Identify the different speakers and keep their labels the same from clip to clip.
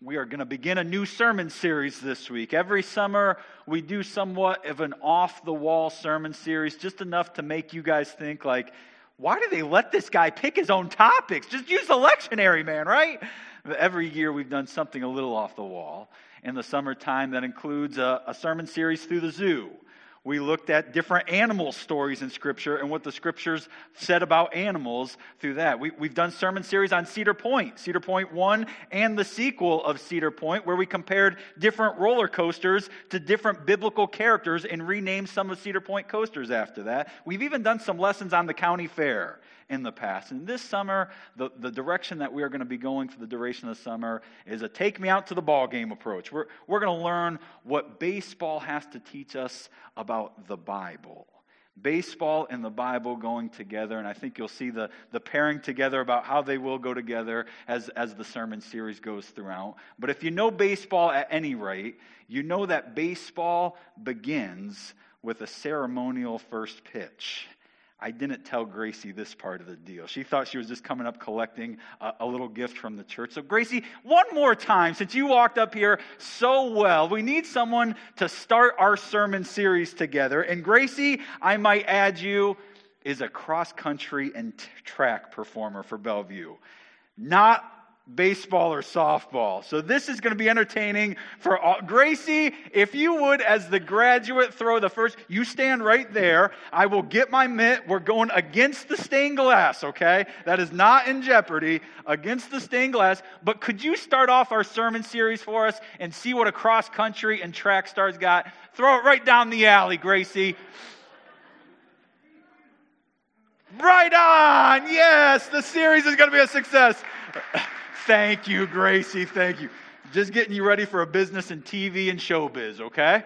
Speaker 1: We are going to begin a new sermon series this week. Every summer, we do somewhat of an off-the-wall sermon series, just enough to make you guys think, like, why do they let this guy pick his own topics? Just use the lectionary, man, right? Every year, we've done something a little off the wall. In the summertime, that includes a sermon series through the zoo. We looked at different animal stories in Scripture and what the Scriptures said about animals through that. We've done sermon series on Cedar Point 1 and the sequel of Cedar Point, where we compared different roller coasters to different biblical characters and renamed some of Cedar Point coasters after that. We've even done some lessons on the county fair in the past. And this summer, the direction that we are going to be going for the duration of the summer is a take me out to the ball game approach. We're going to learn what baseball has to teach us about the Bible. Baseball and the Bible going together, and I think you'll see the pairing together about how they will go together as the sermon series goes throughout. But if you know baseball at any rate, you know that baseball begins with a ceremonial first pitch. I didn't tell Gracie this part of the deal. She thought she was just coming up collecting a little gift from the church. So Gracie, one more time, since you walked up here so well, we need someone to start our sermon series together. And Gracie, I might add you, is a cross-country and track performer for Bellevue. Not baseball or softball. So this is going to be entertaining for all. Gracie, if you would, as the graduate, throw the first. You stand right there. I will get my mitt. We're going against the stained glass, okay? That is not in jeopardy. Against the stained glass. But could you start off our sermon series for us and see what a cross-country and track star's got? Throw it right down the alley, Gracie. Right on! Yes, the series is going to be a success. Thank you, Gracie. Thank you. Just getting you ready for a business in TV and showbiz, okay?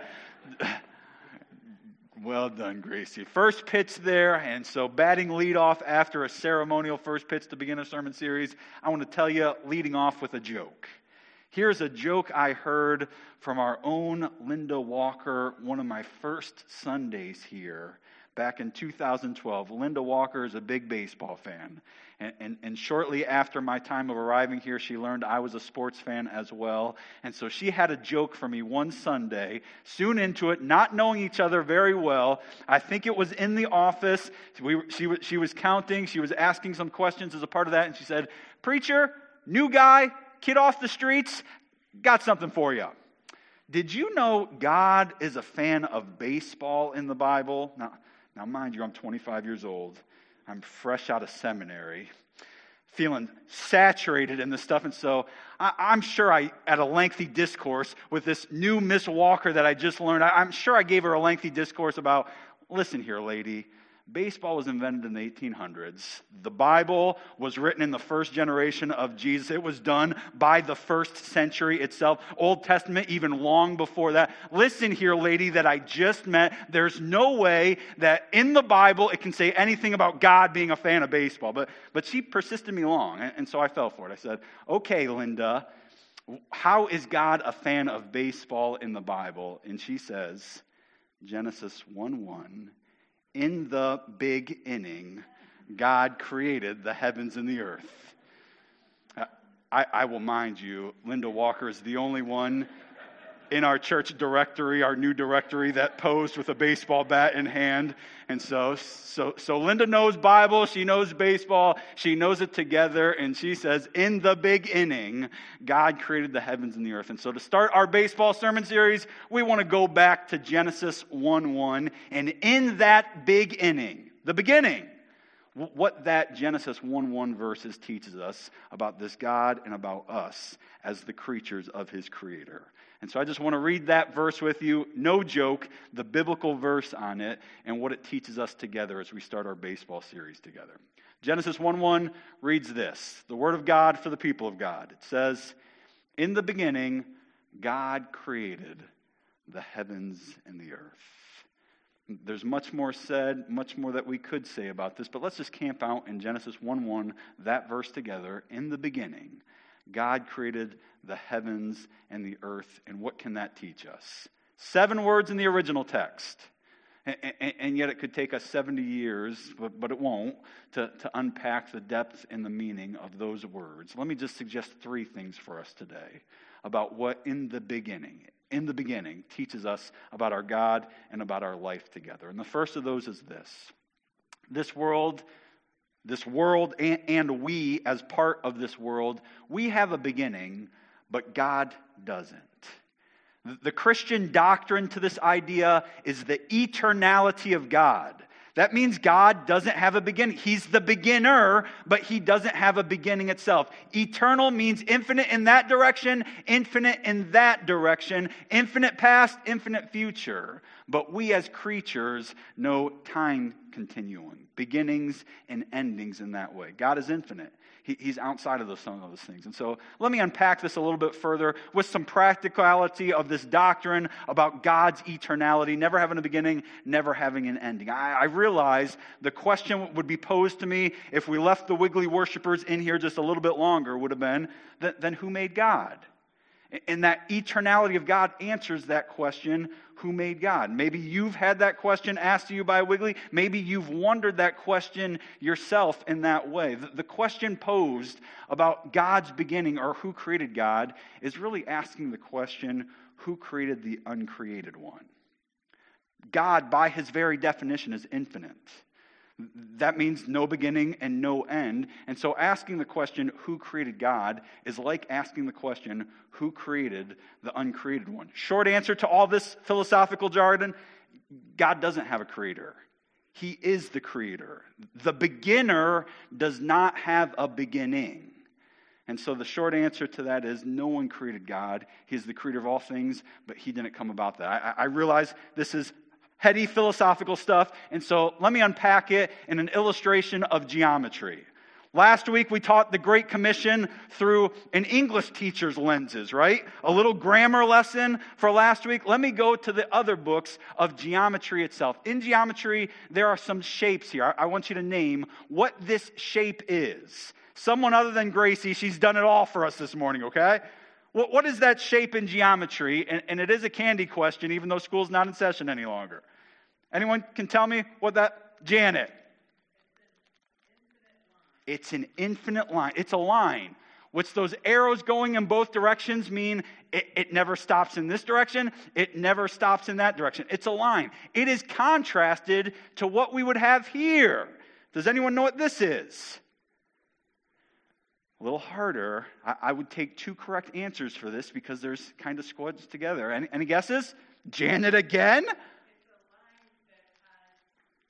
Speaker 1: Well done, Gracie. First pitch there, and so batting leadoff after a ceremonial first pitch to begin a sermon series, I want to tell you, leading off with a joke. Here's a joke I heard from our own Linda Walker, one of my first Sundays here. Back in 2012, Linda Walker is a big baseball fan. And shortly after my time of arriving here, she learned I was a sports fan as well. And so she had a joke for me one Sunday, soon into it, not knowing each other very well. I think it was in the office. She was counting. She was asking some questions as a part of that. And she said, "Preacher, new guy, kid off the streets, got something for you. Did you know God is a fan of baseball in the Bible?" Now, mind you, I'm 25 years old. I'm fresh out of seminary, feeling saturated in this stuff. And so I'm sure I had a lengthy discourse with this new Miss Walker that I just learned. I'm sure I gave her a lengthy discourse about, listen here, lady. Baseball was invented in the 1800s. The Bible was written in the first generation of Jesus. It was done by the first century itself. Old Testament, even long before that. Listen here, lady that I just met. There's no way that in the Bible it can say anything about God being a fan of baseball. But she persisted me long, and so I fell for it. I said, okay, Linda, how is God a fan of baseball in the Bible? And she says, Genesis 1:1. In the big inning, God created the heavens and the earth. I will mind you, Linda Walker is the only one in our church directory, our new directory, that posed with a baseball bat in hand. And so Linda knows Bible, she knows baseball, she knows it together, and she says, in the big inning, God created the heavens and the earth. And so to start our baseball sermon series, we want to go back to Genesis 1:1, and in that big inning, the beginning, what that Genesis 1:1 verses teaches us about this God and about us as the creatures of His Creator. And so I just want to read that verse with you. No joke, the biblical verse on it and what it teaches us together as we start our baseball series together. Genesis 1:1 reads this, the word of God for the people of God. It says, in the beginning, God created the heavens and the earth. There's much more said, much more that we could say about this, but let's just camp out in Genesis 1:1, that verse together. In the beginning, God created the heavens and the earth. And what can that teach us? 7 words in the original text. And yet it could take us 70 years, but it won't, to unpack the depth and the meaning of those words. Let me just suggest three things for us today about what in the beginning teaches us about our God and about our life together. And the first of those is this. This world and we as part of this world, we have a beginning, but God doesn't. The Christian doctrine to this idea is the eternality of God. That means God doesn't have a beginning. He's the beginner, but he doesn't have a beginning itself. Eternal means infinite in that direction, infinite in that direction, infinite past, infinite future. But we as creatures know time continuum, beginnings and endings in that way. God is infinite. He's outside of some of those things. And so let me unpack this a little bit further with some practicality of this doctrine about God's eternality, never having a beginning, never having an ending. I realize the question would be posed to me if we left the wiggly worshipers in here just a little bit longer would have been, then who made God? And that eternality of God answers that question, who made God? Maybe you've had that question asked to you by Wiggly. Maybe you've wondered that question yourself in that way. The question posed about God's beginning or who created God is really asking the question, who created the uncreated one? God, by his very definition, is infinite. That means no beginning and no end. And so asking the question, who created God, is like asking the question, who created the uncreated one? Short answer to all this philosophical jargon, God doesn't have a creator. He is the creator. The beginner does not have a beginning. And so the short answer to that is no one created God. He's the creator of all things, but he didn't come about that. I realize this is heady philosophical stuff, and so let me unpack it in an illustration of geometry. Last week we taught the Great Commission through an English teacher's lenses, right? A little grammar lesson for last week. Let me go to the other books of geometry itself. In geometry, there are some shapes here. I want you to name what this shape is. Someone other than Gracie, she's done it all for us this morning, okay? What is that shape in geometry? And it is a candy question, even though school's not in session any longer. Anyone can tell me what that? Janet. It's an infinite line. It's a line. What's those arrows going in both directions mean it never stops in this direction. It never stops in that direction. It's a line. It is contrasted to what we would have here. Does anyone know what this is? A little harder. I would take two correct answers for this because there's kind of squads together. Any guesses? Janet again? It's a line that has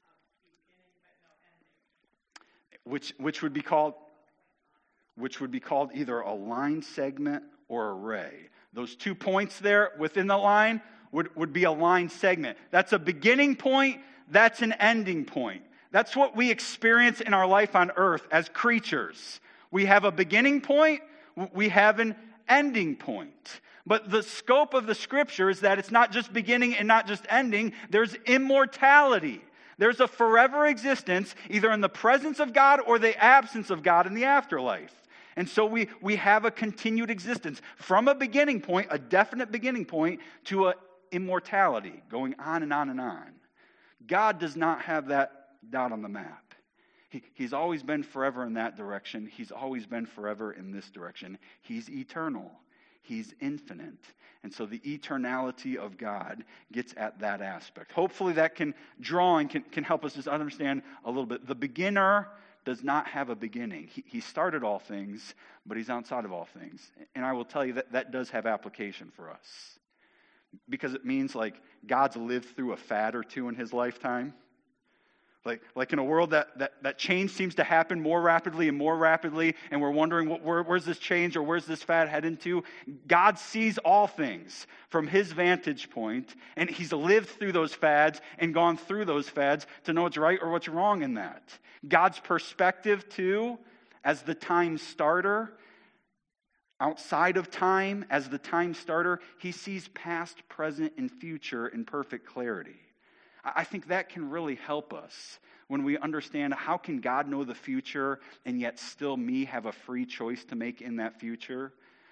Speaker 1: a beginning but no ending. Which would be called either a line segment or a ray. Those 2 points there within the line would be a line segment. That's a beginning point. That's an ending point. That's what we experience in our life on earth as creatures. We have a beginning point, we have an ending point. But the scope of the scripture is that it's not just beginning and not just ending. There's immortality. There's a forever existence, either in the presence of God or the absence of God in the afterlife. And so we have a continued existence from a beginning point, a definite beginning point, to an immortality, going on and on and on. God does not have that dot on the map. He's always been forever in that direction. He's always been forever in this direction. He's eternal. He's infinite. And so the eternality of God gets at that aspect. Hopefully that can draw and can help us just understand a little bit. The beginner does not have a beginning. He started all things, but he's outside of all things. And I will tell you that does have application for us. Because it means like God's lived through a fad or two in his lifetime. Like in a world that change seems to happen more rapidly, and we're wondering where's this change or where's this fad heading to? God sees all things from his vantage point, and he's lived through those fads and gone through those fads to know what's right or what's wrong in that. God's perspective, too, as the time starter, outside of time, as the time starter, he sees past, present, and future in perfect clarity. I think that can really help us when we understand how can God know the future and yet still me have a free choice to make in that future.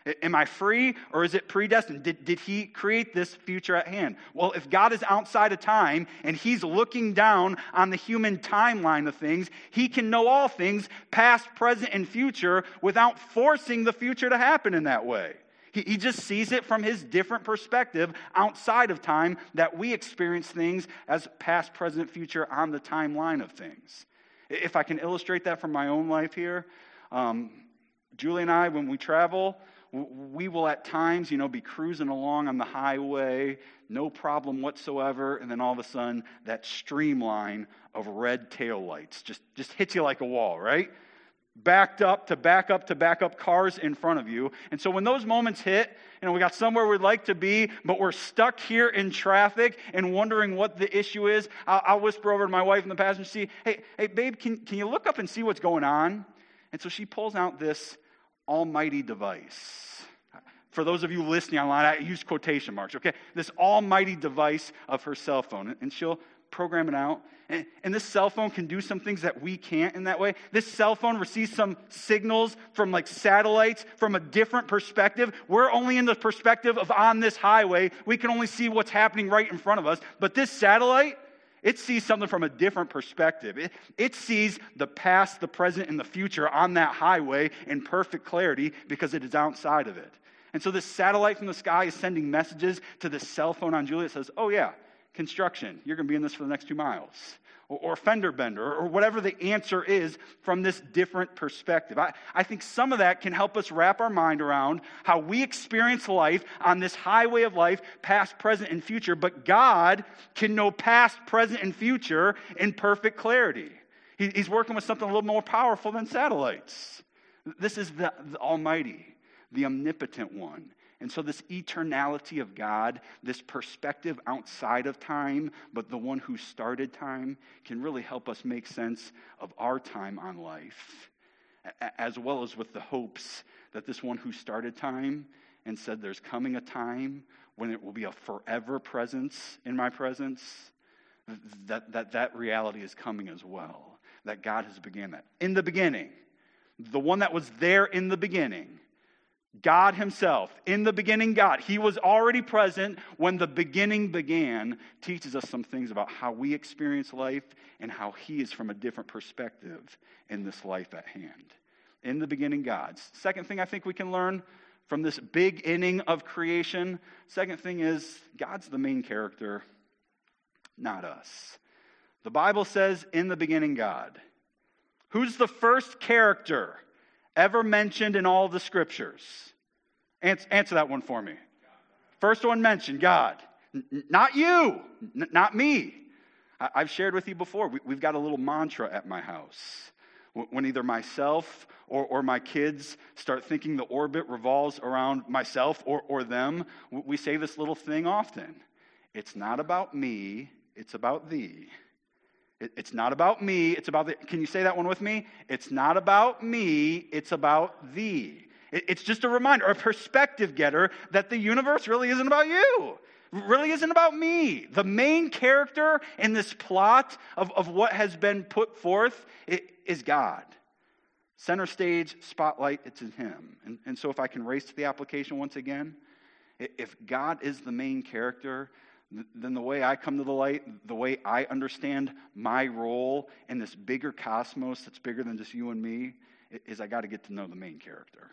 Speaker 1: Am I free, or is it predestined? Did he create this future at hand? Well, if God is outside of time and he's looking down on the human timeline of things, he can know all things, past, present, and future, without forcing the future to happen in that way. He just sees it from his different perspective outside of time, that we experience things as past, present, future on the timeline of things. If I can illustrate that from my own life here, Julie and I, when we travel, we will at times, be cruising along on the highway, no problem whatsoever, and then all of a sudden, that streamline of red taillights just hits you like a wall, right? Backed up to back up to back up cars in front of you. And so when those moments hit, we got somewhere we'd like to be, but we're stuck here in traffic and wondering what the issue is, I'll whisper over to my wife in the passenger seat, hey babe, can you look up and see what's going on? And so she pulls out this almighty device. For those of you listening online, I use quotation marks, okay? This almighty device of her cell phone. And she'll program it out. And this cell phone can do some things that we can't in that way. This cell phone receives some signals from satellites from a different perspective. We're only in the perspective of on this highway. We can only see what's happening right in front of us. But this satellite, it sees something from a different perspective. It sees the past, the present, and the future on that highway in perfect clarity because it is outside of it. And so this satellite from the sky is sending messages to this cell phone on Julia. It says, oh yeah, construction, you're going to be in this for the next 2 miles. Or fender bender, or whatever the answer is from this different perspective. I think some of that can help us wrap our mind around how we experience life on this highway of life, past, present, and future. But God can know past, present, and future in perfect clarity. He's working with something a little more powerful than satellites. This is the Almighty, the omnipotent one. And so this eternality of God, this perspective outside of time, but the one who started time, can really help us make sense of our time on life, as well as with the hopes that this one who started time and said there's coming a time when it will be a forever presence in my presence, that reality is coming as well, that God has began that. In the beginning, the one that was there in the beginning, God himself, in the beginning God, he was already present when the beginning began, teaches us some things about how we experience life and how he is from a different perspective in this life at hand. In the beginning God. Second thing I think we can learn from this big inning of creation, second thing is God's the main character, not us. The Bible says, in the beginning God. Who's the first character ever mentioned in all the scriptures? Answer that one for me. First one mentioned, God. Not you, not me. I've shared with you before, we've got a little mantra at my house. When either myself or my kids start thinking the orbit revolves around myself or them, we say this little thing often. It's not about me, it's about thee. It's not about me, it's about thee. Can you say that one with me? It's not about me, it's about thee. It's just a reminder, a perspective getter that the universe really isn't about you. Really isn't about me. The main character in this plot of what has been put forth is God. Center stage, spotlight, it's in him. And so if I can race to the application once again, if God is the main character, then the way I come to the light, the way I understand my role in this bigger cosmos that's bigger than just you and me, is I got to get to know the main character.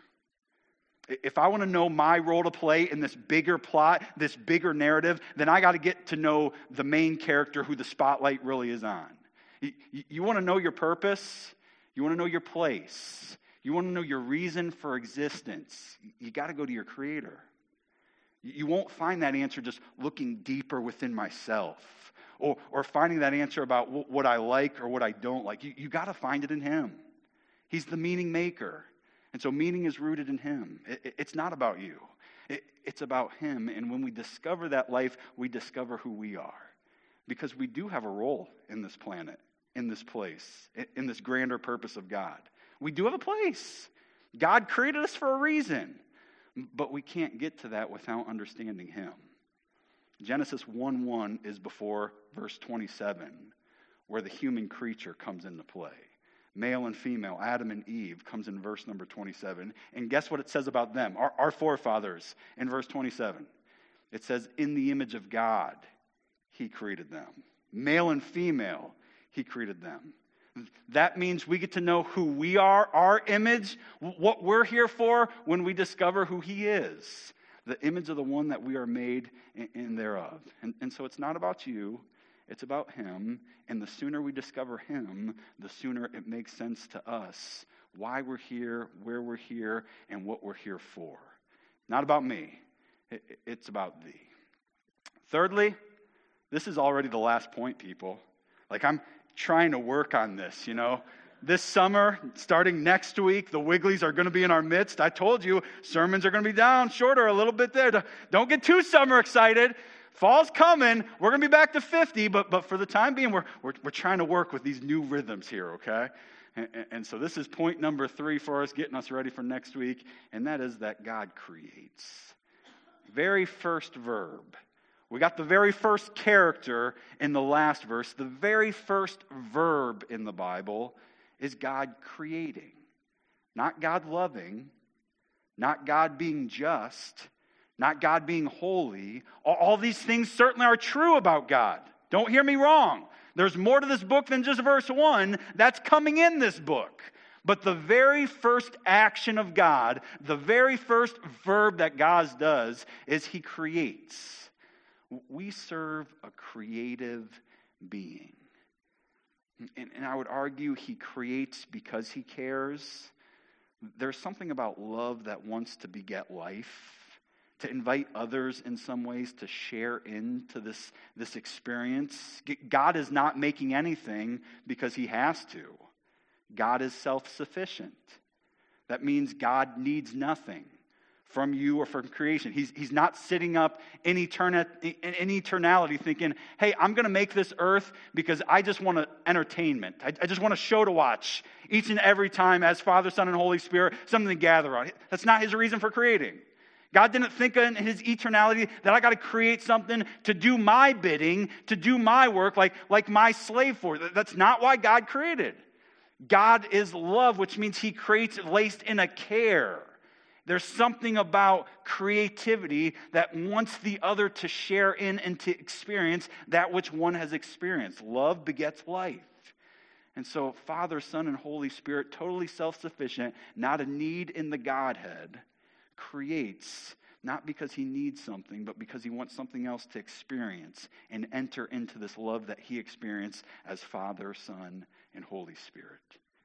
Speaker 1: If I want to know my role to play in this bigger plot, this bigger narrative, then I got to get to know the main character who the spotlight really is on. You want to know your purpose? You want to know your place? You want to know your reason for existence? You got to go to your Creator. You won't find that answer just looking deeper within myself or finding that answer about what I like or what I don't like. You got to find it in Him. He's the meaning maker. And so meaning is rooted in Him. It's not about you. It's about Him. And when we discover that life, we discover who we are. Because we do have a role in this planet, in this place, in this grander purpose of God. We do have a place. God created us for a reason. But we can't get to that without understanding Him. Genesis 1:1 is before verse 27, where the human creature comes into play. Male and female, Adam and Eve, comes in verse number 27. And guess what it says about them, our forefathers, in verse 27? It says, in the image of God, he created them. Male and female, he created them. That means we get to know who we are, our image, what we're here for when we discover who he is. The image of the one that we are made in thereof. And so it's not about you. It's about him, and the sooner we discover him, the sooner it makes sense to us why we're here, where we're here, and what we're here for. Not about me. It's about thee. Thirdly, this is already the last point, people. Like, I'm trying to work on this, This summer, starting next week, the Wigglies are going to be in our midst. I told you, sermons are going to be down, shorter a little bit there. Don't get too summer excited. Fall's coming. We're going to be back to 50, but for the time being, we're trying to work with these new rhythms here, okay? And so this is point number 3 for us, getting us ready for next week, and that is that God creates. Very first verb. We got the very first character in the last verse. The very first verb in the Bible is God creating. Not God loving, not God being just, not God being holy. All these things certainly are true about God. Don't hear me wrong. There's more to this book than just verse 1. That's coming in this book. But the very first action of God, the very first verb that God does is he creates. We serve a creative being. And I would argue he creates because he cares. There's something about love that wants to beget life, to invite others in some ways to share into this experience. God is not making anything because he has to. God is self-sufficient. That means God needs nothing from you or from creation. He's not sitting up in eternality thinking, hey, I'm going to make this earth because I just want entertainment. I just want a show to watch each and every time as Father, Son, and Holy Spirit, something to gather on. That's not his reason for creating. God didn't think in his eternality that I got to create something to do my bidding, to do my work like my slave for. That's not why God created. God is love, which means he creates laced in a care. There's something about creativity that wants the other to share in and to experience that which one has experienced. Love begets life. And so Father, Son, and Holy Spirit, totally self-sufficient, not a need in the Godhead, creates not because he needs something, but because he wants something else to experience and enter into this love that he experienced as Father, Son, and Holy Spirit.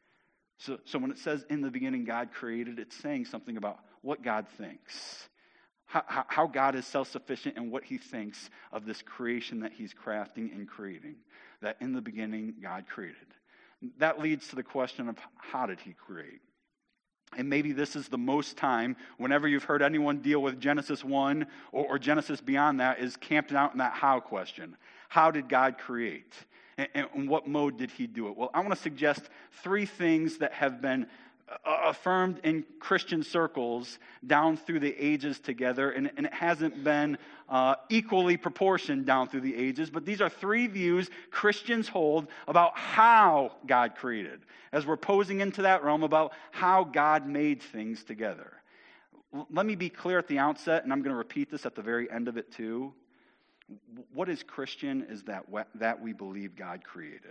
Speaker 1: So when it says in the beginning God created, it's saying something about what God thinks, how God is self-sufficient and what he thinks of this creation that he's crafting and creating, that in the beginning God created. That leads to the question of how did he create? And maybe this is the most time, whenever you've heard anyone deal with Genesis 1 or Genesis beyond that, is camped out in that how question. How did God create? And in what mode did he do it? Well, I want to suggest 3 things that have been affirmed in Christian circles down through the ages together, and it hasn't been equally proportioned down through the ages, but these are 3 views Christians hold about how God created, as we're posing into that realm about how God made things together. Let me be clear at the outset, and I'm going to repeat this at the very end of it too. What is Christian is that we believe God created.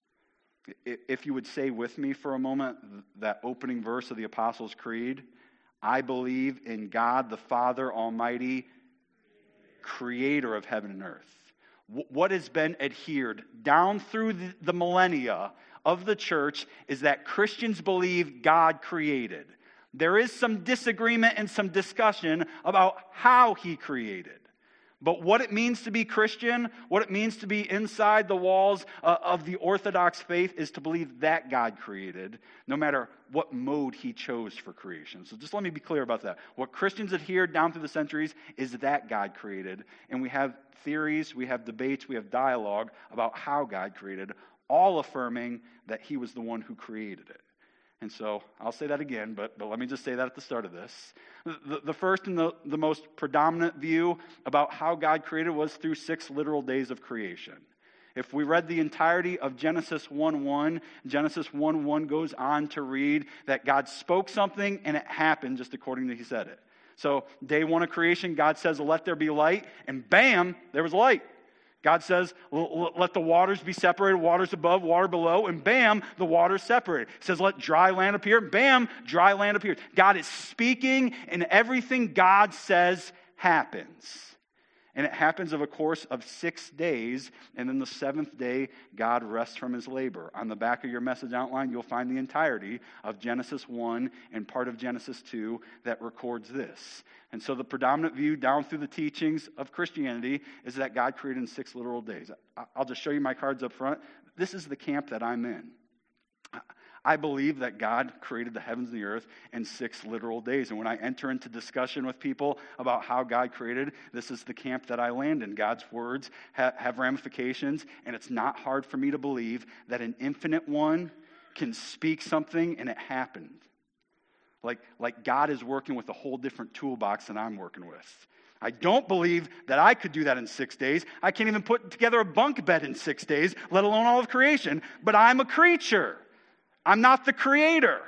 Speaker 1: If you would say with me for a moment that opening verse of the Apostles' Creed, I believe in God the Father Almighty, creator of heaven and earth. What has been adhered down through the millennia of the church is that Christians believe God created. There is some disagreement and some discussion about how he created. But what it means to be Christian, what it means to be inside the walls of the Orthodox faith is to believe that God created, no matter what mode he chose for creation. So just let me be clear about that. What Christians adhered down through the centuries is that God created. And we have theories, we have debates, we have dialogue about how God created, all affirming that he was the one who created it. And so I'll say that again, but let me just say that at the start of this. The first and the most predominant view about how God created was through 6 literal days of creation. If we read the entirety of Genesis 1:1, Genesis 1:1 goes on to read that God spoke something and it happened just according to He said it. So day one of creation, God says, let there be light, and bam, there was light. God says, let the waters be separated, waters above, water below, and bam, the waters separated. He says, let dry land appear, bam, dry land appears. God is speaking, and everything God says happens. And it happens of a course of 6 days, and then the seventh day, God rests from His labor. On the back of your message outline, you'll find the entirety of Genesis 1 and part of Genesis 2 that records this. And so the predominant view down through the teachings of Christianity is that God created in 6 literal days. I'll just show you my cards up front. This is the camp that I'm in. I believe that God created the heavens and the earth in 6 literal days. And when I enter into discussion with people about how God created, this is the camp that I land in. God's words have ramifications, and it's not hard for me to believe that an infinite one can speak something and it happened. Like God is working with a whole different toolbox than I'm working with. I don't believe that I could do that in 6 days. I can't even put together a bunk bed in 6 days, let alone all of creation. But I'm a creature. I'm not the creator.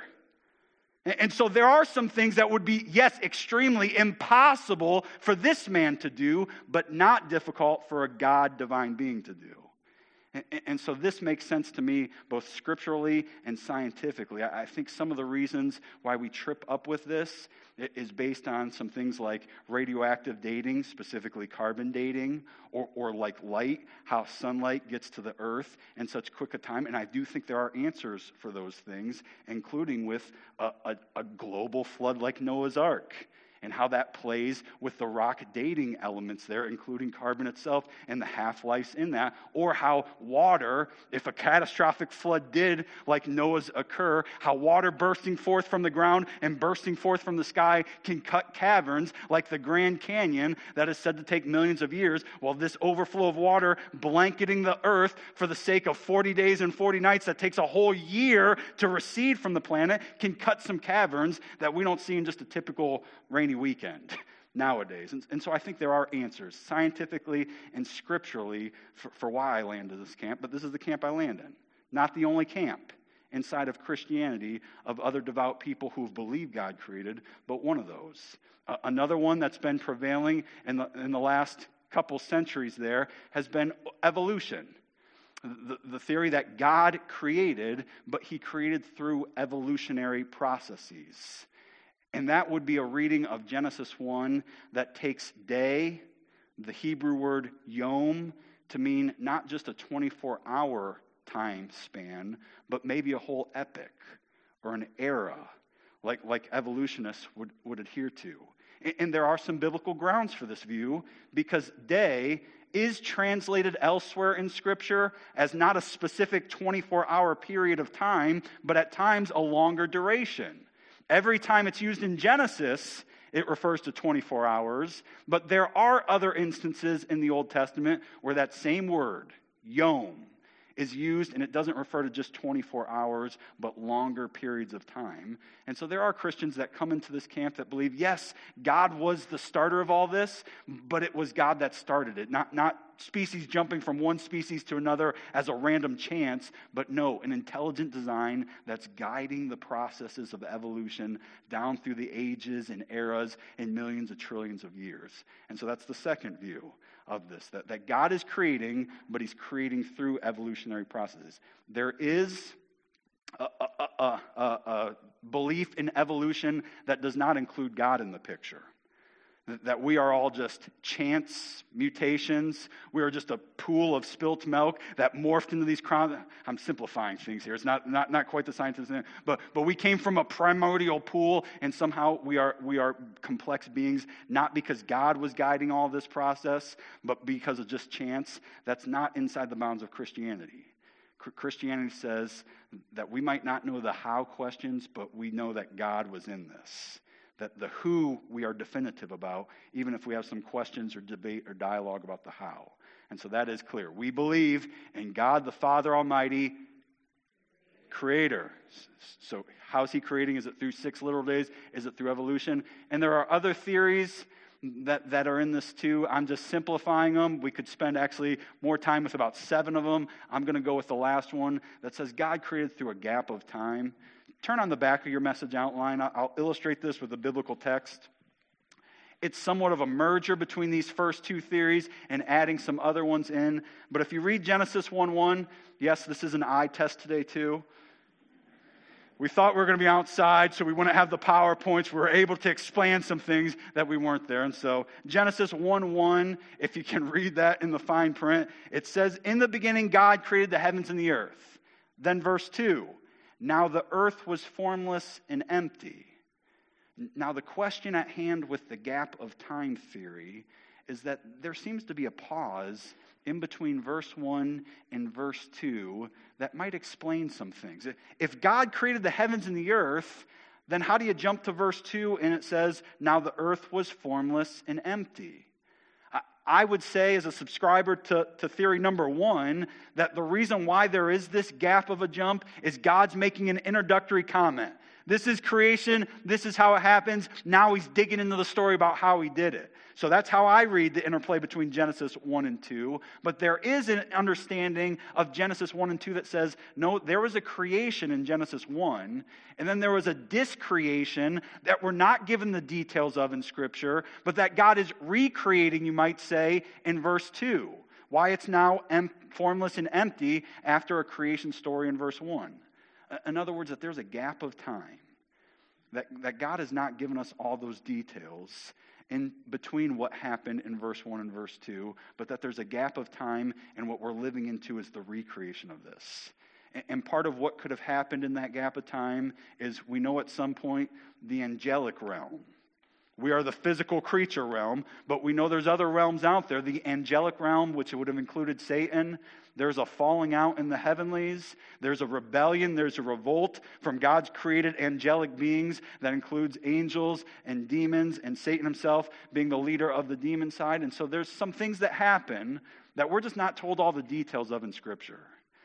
Speaker 1: And so there are some things that would be, yes, extremely impossible for this man to do, but not difficult for a God divine being to do. And so this makes sense to me both scripturally and scientifically. I think some of the reasons why we trip up with this is based on some things like radioactive dating, specifically carbon dating, or like light, how sunlight gets to the earth in such quick a time. And I do think there are answers for those things, including with a global flood like Noah's Ark, and how that plays with the rock dating elements there, including carbon itself and the half-lives in that, or how water, if a catastrophic flood did, like Noah's, occur, how water bursting forth from the ground and bursting forth from the sky can cut caverns like the Grand Canyon that is said to take millions of years, while this overflow of water blanketing the earth for the sake of 40 days and 40 nights that takes a whole year to recede from the planet can cut some caverns that we don't see in just a typical rainy weekend nowadays. And so I think there are answers scientifically and scripturally for why I land in this camp, but this is the camp I land in. Not the only camp inside of Christianity of other devout people who've believed God created, but one of those. Another one that's been prevailing in the last couple centuries there has been evolution. The theory that God created, but He created through evolutionary processes. And that would be a reading of Genesis 1 that takes day, the Hebrew word yom, to mean not just a 24-hour time span, but maybe a whole epoch or an era, like evolutionists would adhere to. And there are some biblical grounds for this view, because day is translated elsewhere in Scripture as not a specific 24-hour period of time, but at times a longer duration. Every time it's used in Genesis, it refers to 24 hours, but there are other instances in the Old Testament where that same word, yom, is used, and it doesn't refer to just 24 hours, but longer periods of time. And so there are Christians that come into this camp that believe, yes, God was the starter of all this, but it was God that started it, not species jumping from one species to another as a random chance, but no, an intelligent design that's guiding the processes of evolution down through the ages and eras and millions of trillions of years. And so that's the second view of this, that God is creating, but He's creating through evolutionary processes. There is a belief in evolution that does not include God in the picture. That we are all just chance mutations. We are just a pool of spilt milk that morphed into these crowns. I'm simplifying things here. It's not quite the scientific, but we came from a primordial pool, and somehow we are complex beings, not because God was guiding all this process, but because of just chance. That's not inside the bounds of Christianity. Christianity says that we might not know the how questions, but we know that God was in this. That the who we are definitive about, even if we have some questions or debate or dialogue about the how. And so that is clear. We believe in God the Father Almighty, creator. So how's He creating? Is it through 6 literal days? Is it through evolution? And there are other theories that are in this too. I'm just simplifying them. We could spend actually more time with about 7 of them. I'm going to go with the last one that says God created through a gap of time. Turn on the back of your message outline. I'll illustrate this with a biblical text. It's somewhat of a merger between these first 2 theories and adding some other ones in. But if you read Genesis 1:1, yes, this is an eye test today too. We thought we were going to be outside, so we wouldn't have the PowerPoints. We were able to explain some things that we weren't there. And so Genesis 1:1, if you can read that in the fine print, it says, "In the beginning God created the heavens and the earth." Then verse 2, "Now the earth was formless and empty." Now, the question at hand with the gap of time theory is that there seems to be a pause in between verse 1 and verse 2 that might explain some things. If God created the heavens and the earth, then how do you jump to verse 2 and it says, "Now the earth was formless and empty"? I would say, as a subscriber to theory number 1, that the reason why there is this gap of a jump is God's making an introductory comment. This is creation. This is how it happens. Now he's digging into the story about how he did it. So that's how I read the interplay between Genesis 1 and 2. But there is an understanding of Genesis 1 and 2 that says, no, there was a creation in Genesis 1, and then there was a discreation that we're not given the details of in Scripture, but that God is recreating, you might say, in verse 2. Why it's now formless and empty after a creation story in verse 1. In other words, that there's a gap of time, that God has not given us all those details in between what happened in verse 1 and verse 2, but that there's a gap of time, and what we're living into is the recreation of this. And part of what could have happened in that gap of time is, we know at some point, the angelic realm. We are the physical creature realm, but we know there's other realms out there. The angelic realm, which would have included Satan. There's a falling out in the heavenlies. There's a rebellion. There's a revolt from God's created angelic beings that includes angels and demons, and Satan himself being the leader of the demon side. And so there's some things that happen that we're just not told all the details of in Scripture.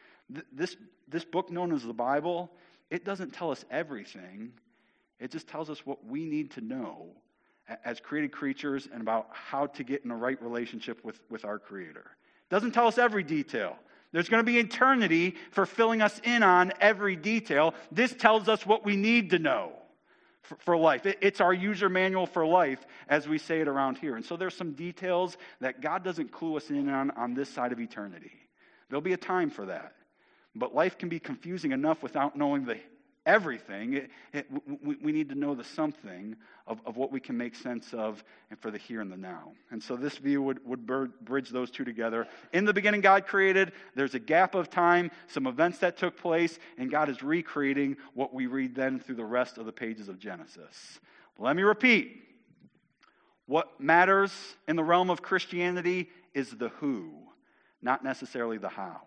Speaker 1: This book known as the Bible, it doesn't tell us everything. It just tells us what we need to know as created creatures and about how to get in a right relationship with our Creator. It doesn't tell us every detail. There's going to be eternity for filling us in on every detail. This tells us what we need to know for life. It's our user manual for life, as we say it around here. And so there's some details that God doesn't clue us in on this side of eternity. There'll be a time for that. But life can be confusing enough without knowing everything. We need to know the something of what we can make sense of, and for the here and the now. And so this view would bridge those two together. In the beginning, God created. There's a gap of time, some events that took place, and God is recreating what we read then through the rest of the pages of Genesis. Let me repeat. What matters in the realm of Christianity is the who, not necessarily the how.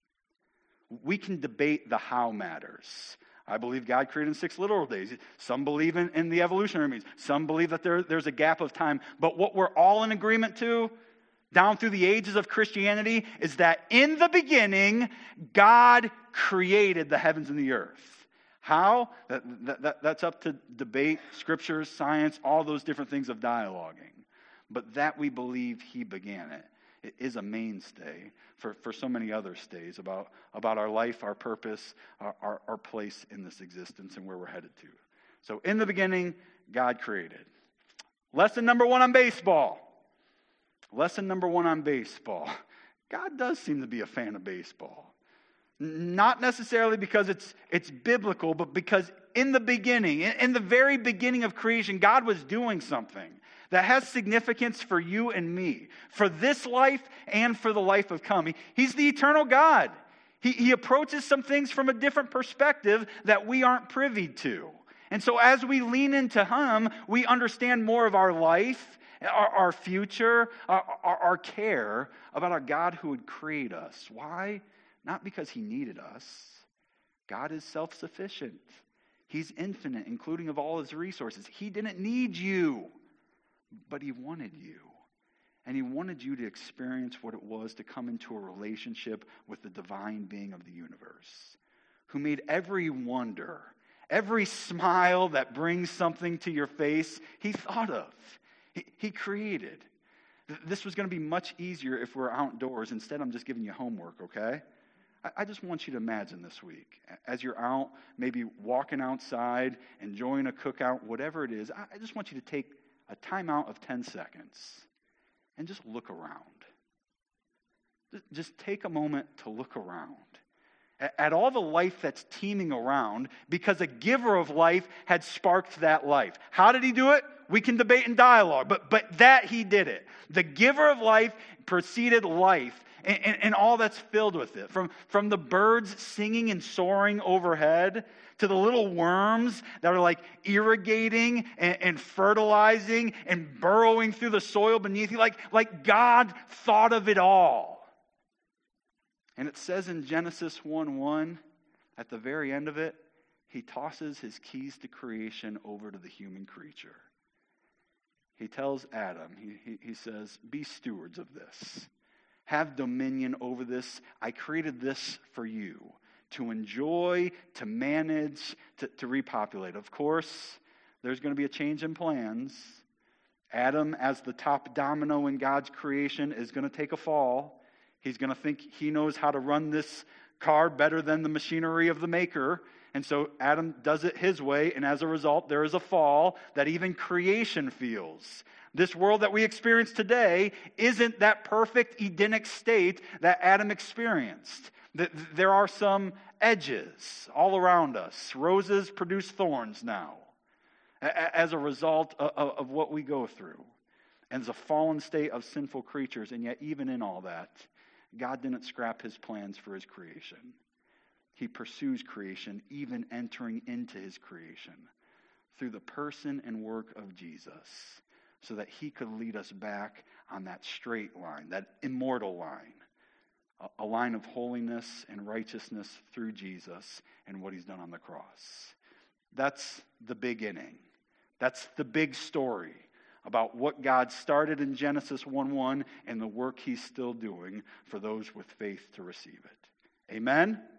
Speaker 1: We can debate the how matters. I believe God created in 6 literal days. Some believe in the evolutionary means. Some believe that there's a gap of time. But what we're all in agreement to, down through the ages of Christianity, is that in the beginning, God created the heavens and the earth. How? That's up to debate, scriptures, science, all those different things of dialoguing. But that we believe He began it. It is a mainstay for so many other stays about our life, our purpose, our place in this existence, and where we're headed to. So in the beginning, God created. Lesson number 1 on baseball. Lesson number 1 on baseball. God does seem to be a fan of baseball. Not necessarily because it's biblical, but because in the beginning, in the very beginning of creation, God was doing something that has significance for you and me, for this life and for the life of coming. He's the eternal God. He approaches some things from a different perspective that we aren't privy to. And so as we lean into Him, we understand more of our life, our future, our care about our God who would create us. Why? Not because He needed us. God is self-sufficient. He's infinite, including of all His resources. He didn't need you. But He wanted you. And He wanted you to experience what it was to come into a relationship with the divine being of the universe, who made every wonder, every smile that brings something to your face, He thought of. He created. This was going to be much easier if we're outdoors. Instead, I'm just giving you homework, okay? I just want you to imagine this week, as you're out, maybe walking outside, enjoying a cookout, whatever it is, I just want you to take a timeout of 10 seconds and just look around. Just take a moment to look around at all the life that's teeming around, because a giver of life had sparked that life. How did he do it? We can debate and dialogue, but that he did it. The giver of life preceded life and all that's filled with it. From the birds singing and soaring overhead to the little worms that are like irrigating and fertilizing and burrowing through the soil beneath you. Like God thought of it all. And it says in Genesis 1:1, at the very end of it, he tosses his keys to creation over to the human creature. He tells Adam, he says, be stewards of this. Have dominion over this. I created this for you to enjoy, to manage, to repopulate. Of course, there's going to be a change in plans. Adam, as the top domino in God's creation, is going to take a fall. He's going to think he knows how to run this car better than the machinery of the maker. And so Adam does it his way, and as a result, there is a fall that even creation feels. This world that we experience today isn't that perfect Edenic state that Adam experienced. There are some edges all around us. Roses produce thorns now as a result of what we go through. And it's a fallen state of sinful creatures, and yet even in all that, God didn't scrap his plans for his creation. He pursues creation, even entering into his creation through the person and work of Jesus, so that he could lead us back on that straight line, that immortal line, a line of holiness and righteousness through Jesus and what he's done on the cross. That's the beginning. That's the big story about what God started in Genesis 1:1 and the work he's still doing for those with faith to receive it. Amen?